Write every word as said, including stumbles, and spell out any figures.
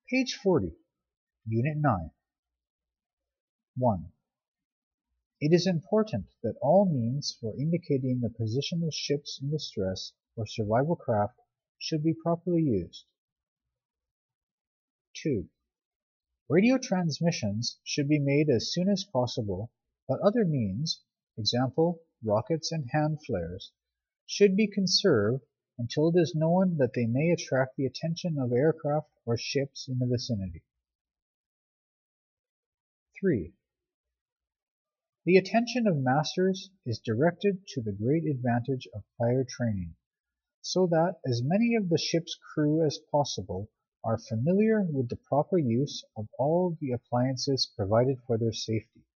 Page forty, Unit nine. one. It is important that all means for indicating the position of ships in distress or survival craft should be properly used. two. Radio transmissions should be made as soon as possible, but other means, example, rockets and hand flares, should be conserved until it is known that they may attract the attention of aircraft or ships in the vicinity. three. The attention of masters is directed to the great advantage of prior training, so that as many of the ship's crew as possible are familiar with the proper use of all the appliances provided for their safety.